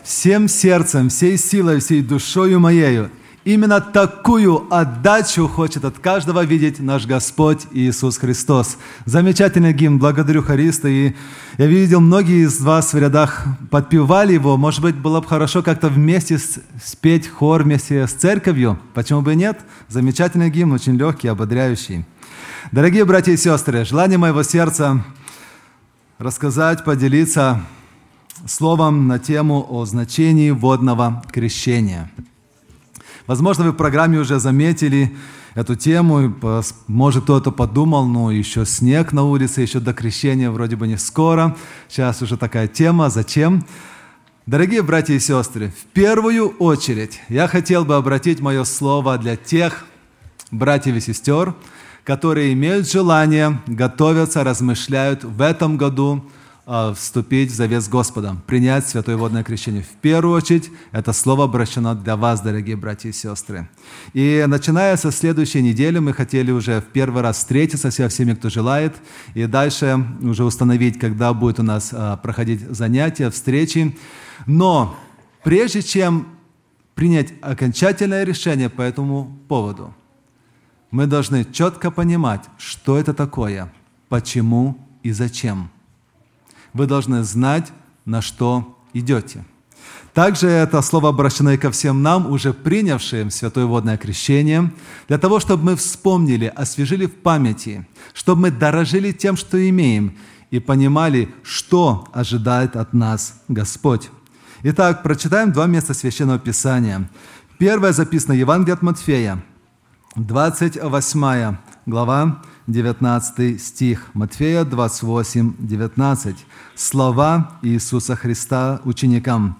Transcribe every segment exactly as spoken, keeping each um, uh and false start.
всем сердцем, всей силой, всей душою моею. Именно такую отдачу хочет от каждого видеть наш Господь Иисус Христос. Замечательный гимн, благодарю хориста. И я видел, многие из вас в рядах подпевали его. Может быть, было бы хорошо как-то вместе спеть хор вместе с церковью. Почему бы и нет? Замечательный гимн, очень легкий, ободряющий. Дорогие братья и сестры, желание моего сердца рассказать, поделиться словом на тему о значении водного крещения. Возможно, вы в программе уже заметили эту тему, может, кто-то подумал, ну, еще снег на улице, еще до крещения вроде бы не скоро, сейчас уже такая тема, зачем? Дорогие братья и сестры, в первую очередь я хотел бы обратить мое слово для тех братьев и сестер, которые имеют желание, готовятся, размышляют в этом году вступить в завет с Господом, принять святое водное крещение. В первую очередь, это слово обращено для вас, дорогие братья и сестры. И начиная со следующей недели, мы хотели уже в первый раз встретиться со всеми, кто желает, и дальше уже установить, когда будет у нас проходить занятия, встречи. Но прежде чем принять окончательное решение по этому поводу, мы должны четко понимать, что это такое, почему и зачем. Вы должны знать, на что идете. Также это слово обращено и ко всем нам, уже принявшим святое водное крещение, для того, чтобы мы вспомнили, освежили в памяти, чтобы мы дорожили тем, что имеем, и понимали, что ожидает от нас Господь. Итак, прочитаем два места Священного Писания. Первое записано в Евангелии от Матфея, двадцать восьмая глава, девятнадцатый стих. Матфея двадцать восемь, девятнадцать. Слова Иисуса Христа ученикам.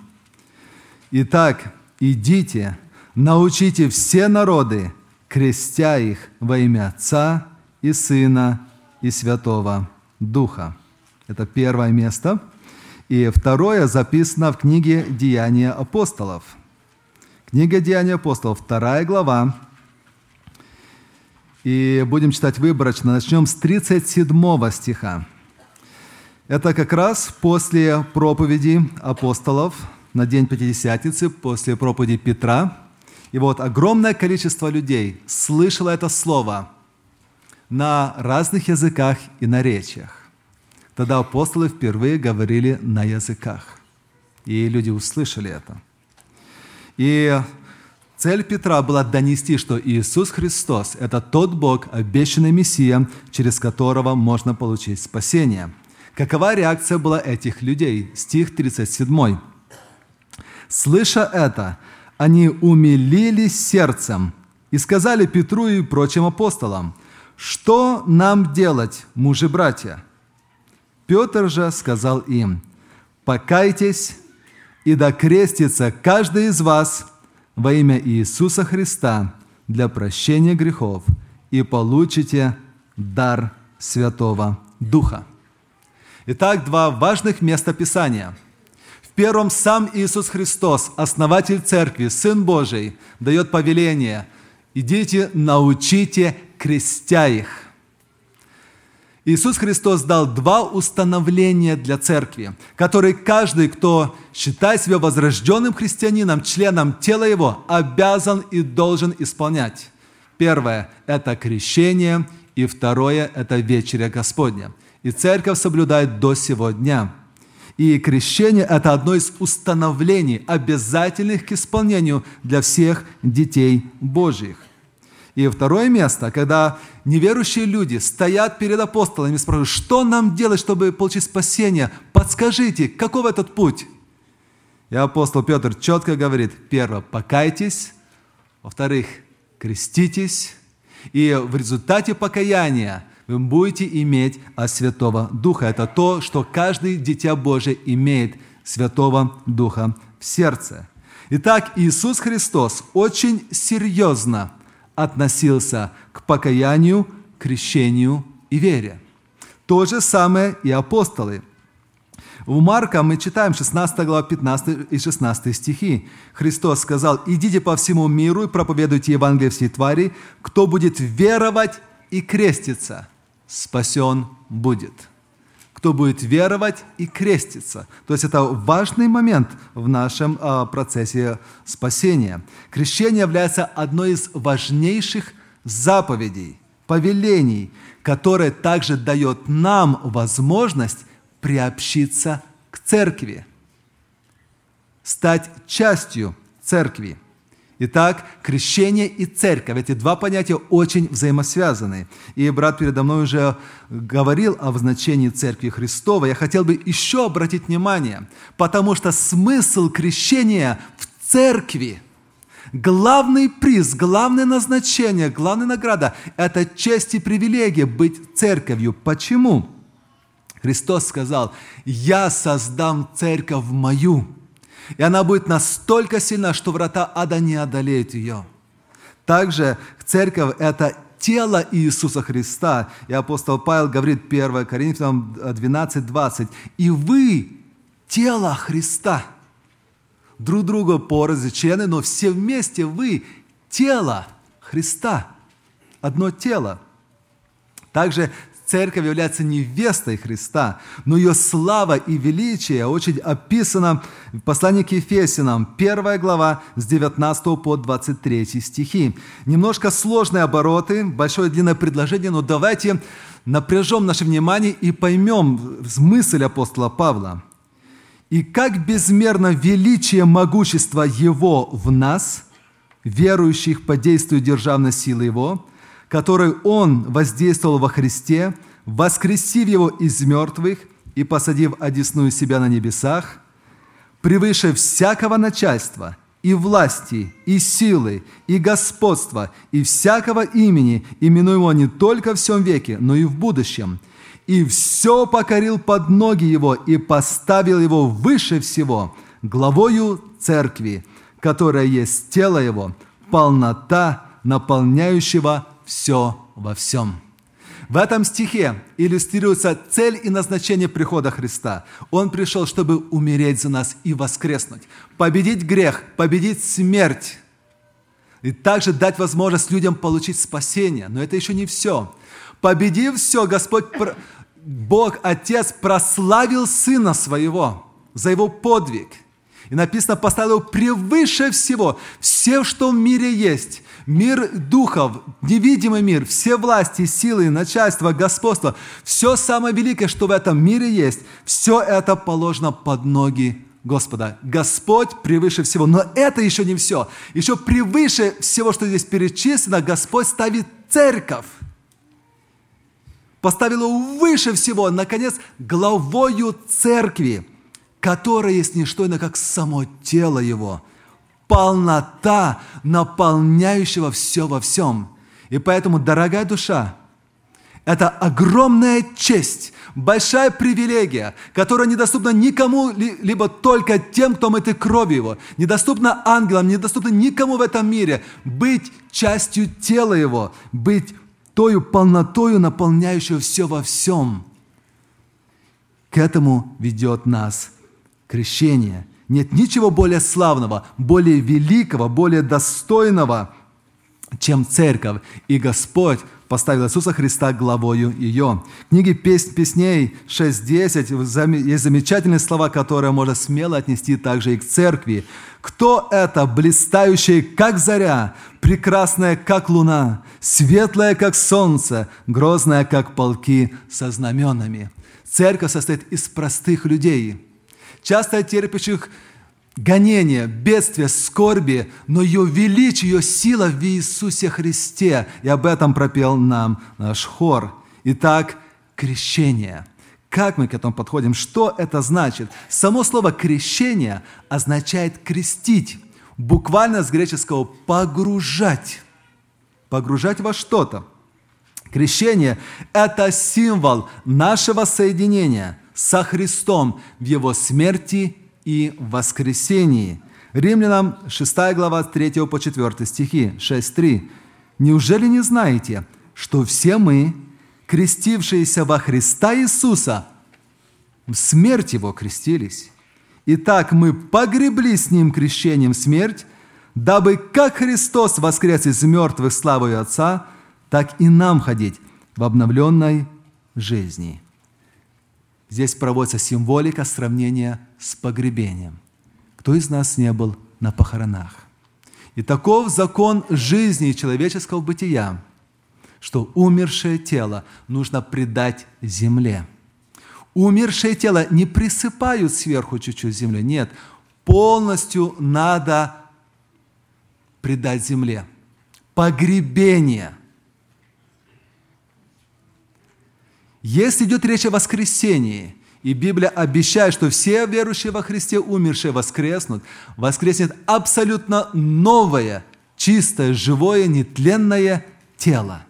«Итак, идите, научите все народы, крестя их во имя Отца и Сына и Святого Духа». Это первое место. И второе записано в книге «Деяния апостолов». Книга «Деяния апостолов», вторая глава. И будем читать выборочно. Начнем с тридцать седьмого стиха. Это как раз после проповеди апостолов на день Пятидесятницы, после проповеди Петра. И вот огромное количество людей слышало это слово на разных языках и наречиях. Тогда апостолы впервые говорили на языках. И люди услышали это. И цель Петра была донести, что Иисус Христос – это тот Бог, обещанный Мессия, через которого можно получить спасение. Какова реакция была этих людей? Стих тридцать семь. «Слыша это, они умилились сердцем и сказали Петру и прочим апостолам: что нам делать, мужи-братья? Петр же сказал им: покайтесь, и да крестится каждый из вас во имя Иисуса Христа для прощения грехов, и получите дар Святого Духа». Итак, два важных места Писания. В первом сам Иисус Христос, основатель Церкви, Сын Божий, дает повеление: идите, научите, крестя их. Иисус Христос дал два установления для Церкви, которые каждый, кто считает себя возрожденным христианином, членом тела Его, обязан и должен исполнять. Первое – это крещение, и второе – это вечеря Господня. И Церковь соблюдает до сего дня. И крещение – это одно из установлений, обязательных к исполнению для всех детей Божьих. И второе место, когда неверующие люди стоят перед апостолами и спрашивают: что нам делать, чтобы получить спасение? Подскажите, каков этот путь? И апостол Петр четко говорит: первое, покайтесь, во-вторых, креститесь, и в результате покаяния вы будете иметь от Святого Духа. Это то, что каждый дитя Божие имеет Святого Духа в сердце. Итак, Иисус Христос очень серьезно относился к покаянию, крещению и вере. То же самое и апостолы. У Марка мы читаем шестнадцатая глава, пятнадцатый и шестнадцатый стихи. Христос сказал: «Идите по всему миру и проповедуйте Евангелие всей твари. Кто будет веровать и креститься, спасен будет». кто будет веровать и креститься. То есть это важный момент в нашем а, процессе спасения. Крещение является одной из важнейших заповедей, повелений, которое также дает нам возможность приобщиться к церкви, стать частью церкви. Итак, крещение и церковь – эти два понятия очень взаимосвязаны. И брат передо мной уже говорил о значении Церкви Христовой. Я хотел бы еще обратить внимание, потому что смысл крещения в церкви, главный приз, главное назначение, главная награда – это честь и привилегия быть церковью. Почему? Христос сказал: «Я создам церковь мою». И она будет настолько сильна, что врата ада не одолеют ее. Также церковь – это тело Иисуса Христа. И апостол Павел говорит, первое Коринфянам двенадцать двадцать, «И вы – тело Христа». Друг другу порознь члены, но все вместе вы – тело Христа. Одно тело. Также церковь является невестой Христа, но ее слава и величие очень описано в послании к Ефесянам, первая глава, с девятнадцатого по двадцать третий стихи. Немножко сложные обороты, большое длинное предложение, но давайте напряжем наше внимание и поймем мысль апостола Павла. «И как безмерно величие могущества Его в нас, верующих по действию державной силы Его, которой Он воздействовал во Христе, воскресив Его из мертвых и посадив одесную себя на небесах, превыше всякого начальства и власти, и силы, и господства, и всякого имени, именуемого не только в сем веке, но и в будущем, и все покорил под ноги Его и поставил Его выше всего, главою церкви, которая есть тело Его, полнота наполняющего все во всем». В этом стихе иллюстрируется цель и назначение прихода Христа. Он пришел, чтобы умереть за нас и воскреснуть, победить грех, победить смерть, и также дать возможность людям получить спасение. Но это еще не все. Победив все, Господь, Бог Отец прославил Сына Своего за Его подвиг. И написано, поставил Его превыше всего, все, что в мире есть. Мир духов, невидимый мир, все власти, силы, начальство, господство, все самое великое, что в этом мире есть, все это положено под ноги Господа. Господь превыше всего. Но это еще не все. Еще превыше всего, что здесь перечислено, Господь ставит церковь. Поставил его выше всего, наконец, главою церкви, которая есть не что иное, как само тело Его. Полнота наполняющего все во всем. И поэтому, дорогая душа, это огромная честь, большая привилегия, которая недоступна никому, либо только тем, кто мыт кровью Его, недоступна ангелам, недоступна никому в этом мире, быть частью тела Его, быть тою полнотою, наполняющую все во всем. К этому ведет нас крещение. Нет ничего более славного, более великого, более достойного, чем церковь. И Господь поставил Иисуса Христа главою ее. В книге Песней шесть десять есть замечательные слова, которые можно смело отнести также и к церкви. «Кто это, блистающая, как заря, прекрасная, как луна, светлая, как солнце, грозная, как полки со знаменами?» Церковь состоит из простых людей, часто терпящих гонения, бедствия, скорби, но ее величие, ее сила в Иисусе Христе. И об этом пропел нам наш хор. Итак, крещение. Как мы к этому подходим? Что это значит? Само слово «крещение» означает «крестить». Буквально с греческого «погружать». Погружать во что-то. Крещение – это символ нашего соединения со Христом в Его смерти и воскресении. Римлянам шестая глава, с третьего по четвёртый стихи, шесть три. «Неужели не знаете, что все мы, крестившиеся во Христа Иисуса, в смерть Его крестились? Итак, мы погребли с Ним крещением в смерть, дабы как Христос воскрес из мертвых славою Отца, так и нам ходить в обновленной жизни». Здесь проводится символика сравнения с погребением. Кто из нас не был на похоронах? И таков закон жизни и человеческого бытия, что умершее тело нужно предать земле. Умершее тело не присыпают сверху чуть-чуть земли, нет, полностью надо предать земле. Погребение. Если идет речь о воскресении, и Библия обещает, что все верующие во Христе умершие воскреснут, воскреснет абсолютно новое, чистое, живое, нетленное тело.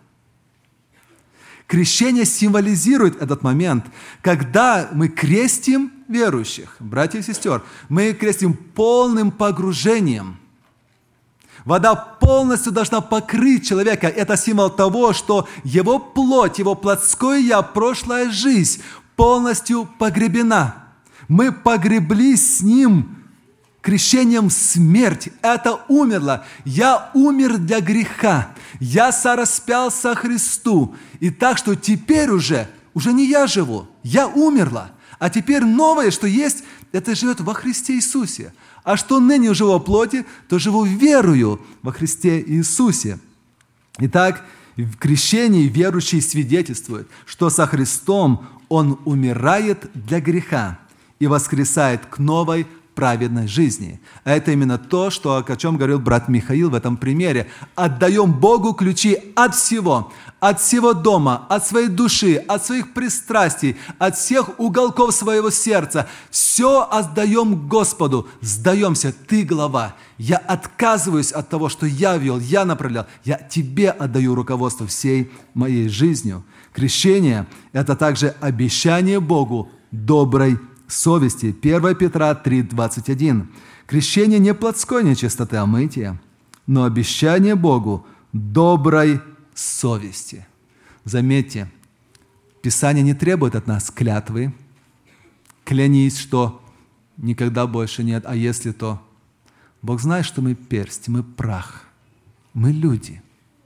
Крещение символизирует этот момент, когда мы крестим верующих, братьев и сестер, мы крестим полным погружением. Вода полностью должна покрыть человека. Это символ того, что его плоть, его плотское я, прошлая жизнь полностью погребена. Мы погреблись с Ним крещением в смерть. Это умерло. Я умер для греха. Я сораспялся Христу. И так что теперь уже, уже не я живу, я умерла. А теперь новое, что есть, это живет во Христе Иисусе. А что ныне живу во плоти, то живу верою во Христе Иисусе. Итак, в крещении верующий свидетельствует, что со Христом он умирает для греха и воскресает к новой праведной жизни. Это именно то, что, о чем говорил брат Михаил в этом примере. Отдаем Богу ключи от всего, от всего дома, от своей души, от своих пристрастий, от всех уголков своего сердца. Все отдаем Господу. Сдаемся, Ты глава. Я отказываюсь от того, что я вел, я направлял. Я Тебе отдаю руководство всей моей жизнью. Крещение – это также обещание Богу доброй совести. первое Петра три двадцать один. Крещение не плотской нечистоты, а мытия, но обещание Богу доброй совести. Заметьте, Писание не требует от нас клятвы. Клянись, что никогда больше нет, а если то. Бог знает, что мы персть, мы прах, мы люди.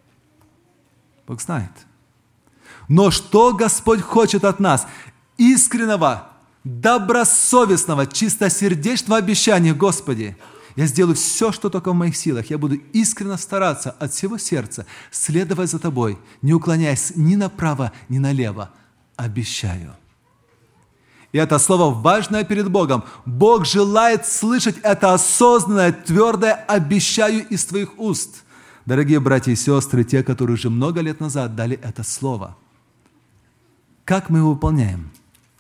Бог знает. Но что Господь хочет от нас? Искреннего, добросовестного, чистосердечного обещания: Господи, я сделаю все, что только в моих силах. Я буду искренне стараться от всего сердца следовать за Тобой, не уклоняясь ни направо, ни налево. Обещаю. И это слово важное перед Богом. Бог желает слышать это осознанное, твердое «обещаю» из твоих уст. Дорогие братья и сестры, те, которые уже много лет назад дали это слово. Как мы его выполняем?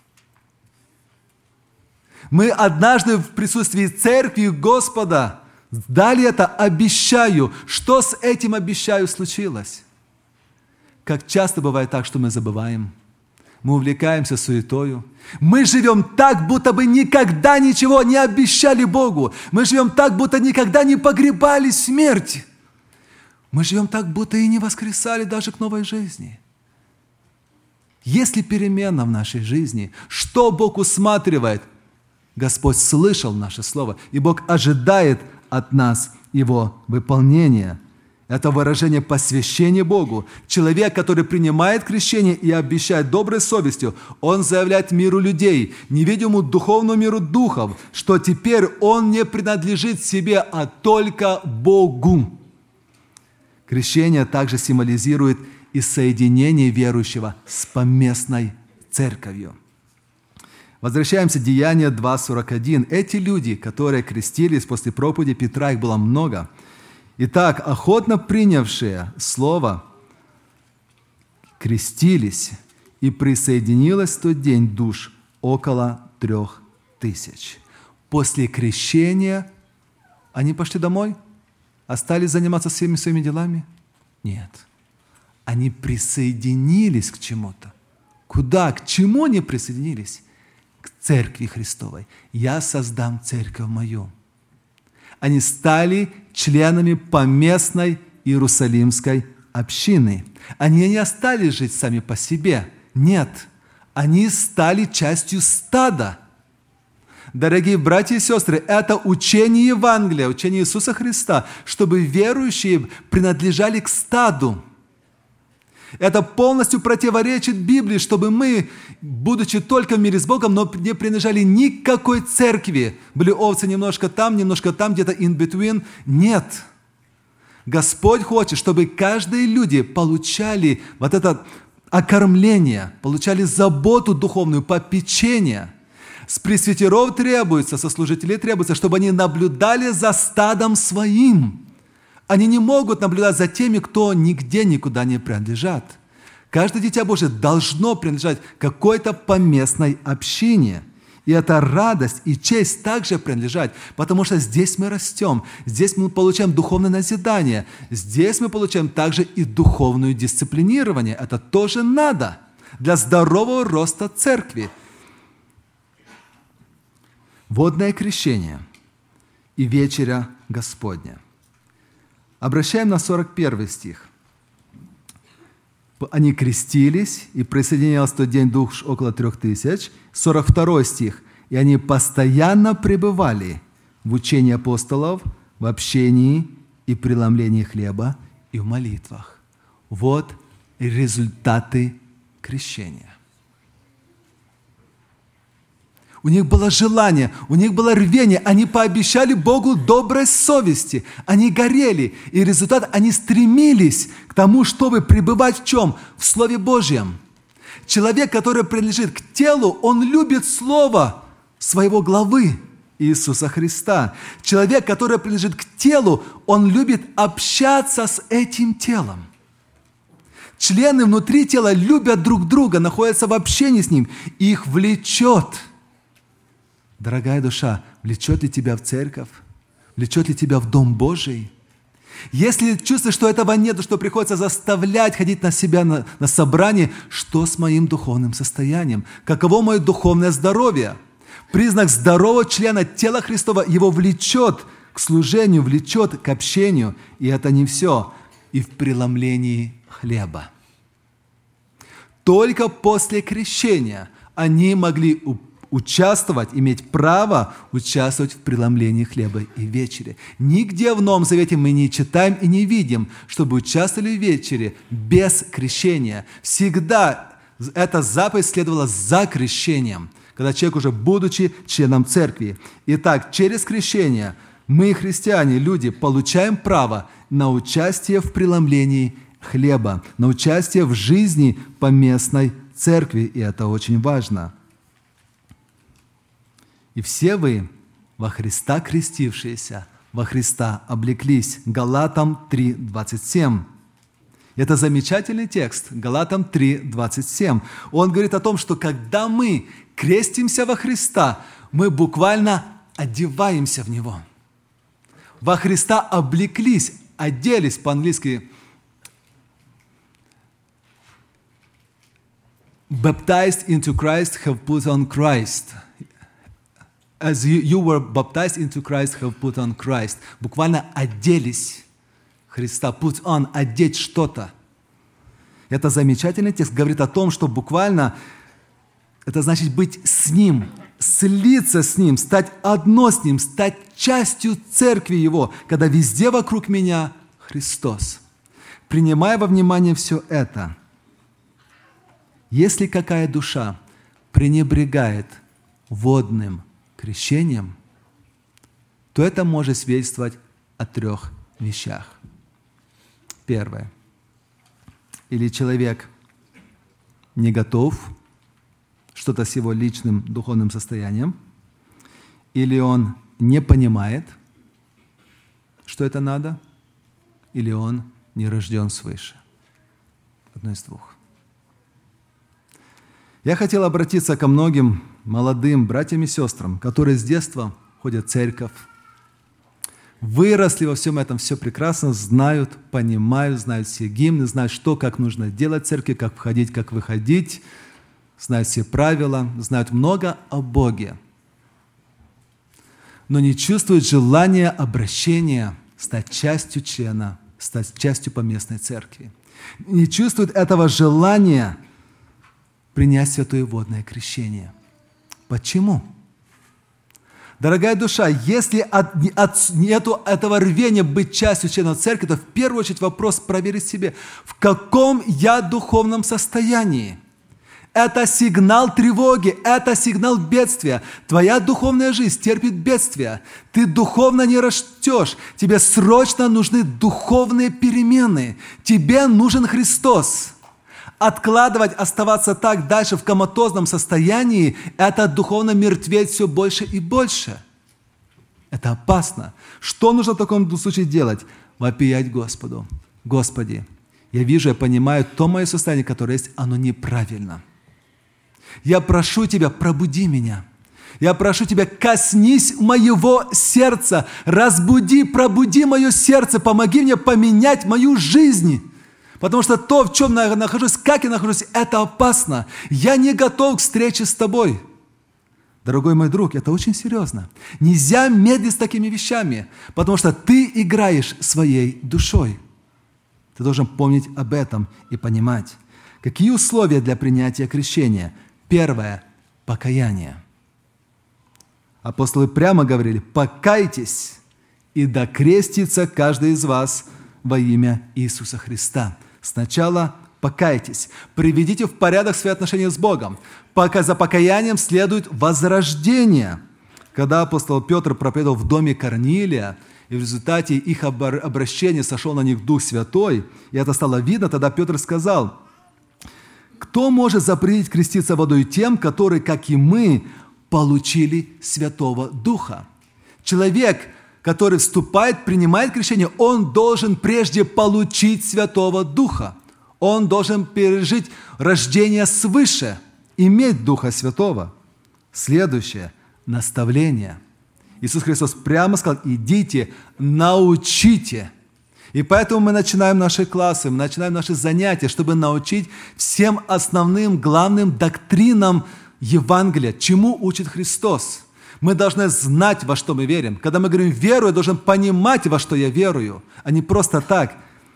Мы однажды в присутствии церкви Господа дали это «обещаю». Что с этим «обещаю» случилось? Как часто бывает так, что мы забываем. Мы увлекаемся суетою. Мы живем так, будто бы никогда ничего не обещали Богу. Мы живем так, будто никогда не погребали смерть. Мы живем так, будто и не воскресали даже к новой жизни. Есть ли перемена в нашей жизни? Что Бог усматривает? Господь слышал наше слово, и Бог ожидает от нас его выполнения. Это выражение посвящения Богу. Человек, который принимает крещение и обещает доброй совестью, он заявляет миру людей, невидимому духовному миру духов, что теперь он не принадлежит себе, а только Богу. Крещение также символизирует и соединение верующего с поместной церковью. Возвращаемся к Деяния два сорок один. Эти люди, которые крестились после проповеди Петра, их было много. Итак, охотно принявшие слово крестились, и присоединилось в тот день душ около трех тысяч. После крещения они пошли домой? Остались заниматься всеми своими делами? Нет. Они присоединились к чему-то. Куда? К чему они присоединились? К церкви Христовой. «Я создам церковь мою». Они стали членами поместной Иерусалимской общины. Они не остались жить сами по себе. Нет. Они стали частью стада. Дорогие братья и сестры, это учение Евангелия, учение Иисуса Христа, чтобы верующие принадлежали к стаду. Это полностью противоречит Библии, чтобы мы, будучи только в мире с Богом, но не принадлежали никакой церкви. Были овцы немножко там, немножко там, где-то in between. Нет. Господь хочет, чтобы каждые люди получали вот это окормление, получали заботу духовную, попечение. С пресвитеров требуется, со служителей требуется, чтобы они наблюдали за стадом своим. Они не могут наблюдать за теми, кто нигде никуда не принадлежат. Каждое дитя Божие должно принадлежать какой-то поместной общине. И эта радость и честь также принадлежать, потому что здесь мы растем, здесь мы получаем духовное назидание, здесь мы получаем также и духовное дисциплинирование. Это тоже надо для здорового роста церкви. Водное крещение и вечеря Господня. Обращаем на сорок первый стих. Они крестились, и присоединялось в тот день душ около трех тысяч. сорок второй стих. И они постоянно пребывали в учении апостолов, в общении и преломлении хлеба и в молитвах. Вот результаты крещения. У них было желание, у них было рвение. Они пообещали Богу доброй совести. Они горели. И результат, они стремились к тому, чтобы пребывать в чем? В Слове Божьем. Человек, который принадлежит к телу, он любит Слово своего главы Иисуса Христа. Человек, который принадлежит к телу, он любит общаться с этим телом. Члены внутри тела любят друг друга, находятся в общении с ним. Их влечет. Дорогая душа, влечет ли тебя в церковь? Влечет ли тебя в Дом Божий? Если чувствуешь, что этого нет, что приходится заставлять ходить на себя на, на собрание, что с моим духовным состоянием? Каково мое духовное здоровье? Признак здорового члена тела Христова его влечет к служению, влечет к общению. И это не все. И в преломлении хлеба. Только после крещения они могли участвовать, иметь право участвовать в преломлении хлеба и вечере. Нигде в Новом Завете мы не читаем и не видим, чтобы участвовали в вечере без крещения. Всегда эта заповедь следовала за крещением, когда человек уже будучи членом церкви. Итак, через крещение мы, христиане, люди, получаем право на участие в преломлении хлеба, на участие в жизни поместной церкви, и это очень важно. И все вы, во Христа крестившиеся, во Христа облеклись. Галатам три, двадцать семь. Это замечательный текст. Галатам три, двадцать семь. Он говорит о том, что когда мы крестимся во Христа, мы буквально одеваемся в Него. Во Христа облеклись, оделись, по-английски baptized into Christ, have put on Christ. As you, you were baptized into Christ, have put on Christ. Буквально оделись Христа. Put on, одеть что-то. Это замечательный текст. Говорит о том, что буквально это значит быть с Ним, слиться с Ним, стать одно с Ним, стать частью церкви Его, когда везде вокруг меня Христос. Принимая во внимание все это, если какая душа пренебрегает водным крещением, то это может свидетельствовать о трех вещах. Первое. Или человек не готов, что-то с его личным духовным состоянием, или он не понимает, что это надо, или он не рожден свыше. Одно из двух. Я хотел обратиться ко многим молодым братьям и сестрам, которые с детства ходят в церковь, выросли во всем этом, все прекрасно знают, понимают, знают все гимны, знают, что, как нужно делать в церкви, как входить, как выходить, знают все правила, знают много о Боге, но не чувствуют желания обращения стать частью члена, стать частью поместной церкви. Не чувствуют этого желания принять святое водное крещение. Почему? Дорогая душа, если от, от, нету этого рвения быть частью членов церкви, то в первую очередь вопрос проверить себе, в каком я духовном состоянии. Это сигнал тревоги, это сигнал бедствия. Твоя духовная жизнь терпит бедствия. Ты духовно не растешь. Тебе срочно нужны духовные перемены. Тебе нужен Христос. Откладывать, оставаться так дальше в коматозном состоянии, это духовно мертветь все больше и больше. Это опасно. Что нужно в таком случае делать? Вопиять Господу. Господи, я вижу, я понимаю, то мое состояние, которое есть, оно неправильно. Я прошу Тебя, пробуди меня. Я прошу Тебя, коснись моего сердца, разбуди, пробуди мое сердце, помоги мне поменять мою жизнь. Потому что то, в чем я нахожусь, как я нахожусь, это опасно. Я не готов к встрече с Тобой. Дорогой мой друг, это очень серьезно. Нельзя медлить с такими вещами, потому что ты играешь своей душой. Ты должен помнить об этом и понимать. Какие условия для принятия крещения? Первое – покаяние. Апостолы прямо говорили: «Покайтесь, и докрестится каждый из вас во имя Иисуса Христа». Сначала покайтесь, приведите в порядок свои отношения с Богом. Пока за покаянием следует возрождение. Когда апостол Петр проповедовал в доме Корнилия, и в результате их обращения сошел на них Дух Святой, и это стало видно, тогда Петр сказал: «Кто может запретить креститься водой тем, которые, как и мы, получили Святого Духа?» Человек, который вступает, принимает крещение, он должен прежде получить Святого Духа. Он должен пережить рождение свыше, иметь Духа Святого. Следующее – наставление. Иисус Христос прямо сказал: «Идите, научите». И поэтому мы начинаем наши классы, мы начинаем наши занятия, чтобы научить всем основным, главным доктринам Евангелия, чему учит Христос. Мы должны знать, во что мы верим. Когда мы говорим «верую», я должен понимать, во что я верую, а не просто так.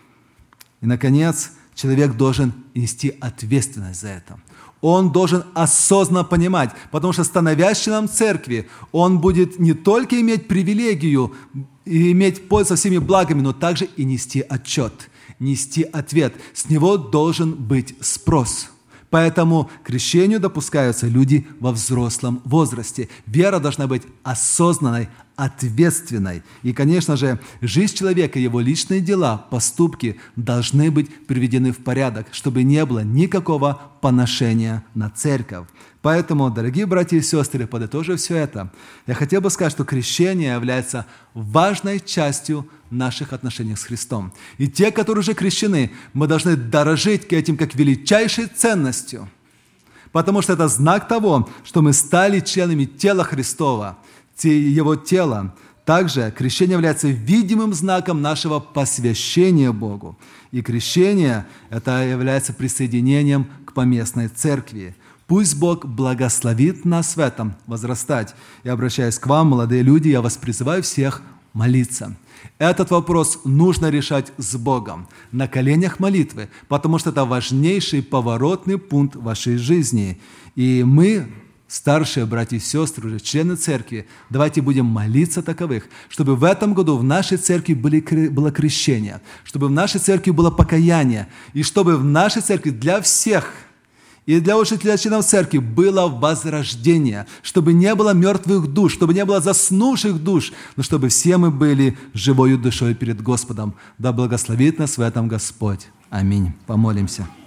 И, наконец, человек должен нести ответственность за это. Он должен осознанно понимать, потому что, становясь членом церкви, он будет не только иметь привилегию и иметь пользу всеми благами, но также и нести отчет, нести ответ. С него должен быть спрос. Поэтому к крещению допускаются люди во взрослом возрасте. Вера должна быть осознанной, ответственной. И, конечно же, жизнь человека, его личные дела, поступки должны быть приведены в порядок, чтобы не было никакого поношения на церковь. Поэтому, дорогие братья и сестры, подытожив все это, я хотел бы сказать, что крещение является важной частью наших отношений с Христом. И те, которые уже крещены, мы должны дорожить к этим как величайшей ценностью, потому что это знак того, что мы стали членами тела Христова, Его тела. Также крещение является видимым знаком нашего посвящения Богу. И крещение – это является присоединением к поместной церкви. Пусть Бог благословит нас в этом возрастать. Я обращаюсь к вам, молодые люди, я вас призываю всех молиться. Этот вопрос нужно решать с Богом, на коленях молитвы, потому что это важнейший поворотный пункт вашей жизни. И мы, старшие братья и сестры, уже члены церкви, давайте будем молиться таковых, чтобы в этом году в нашей церкви были, было крещение, чтобы в нашей церкви было покаяние, и чтобы в нашей церкви для всех и для учителей членов церкви было возрождение, чтобы не было мертвых душ, чтобы не было заснувших душ, но чтобы все мы были живою душой перед Господом. Да благословит нас в этом Господь. Аминь. Помолимся.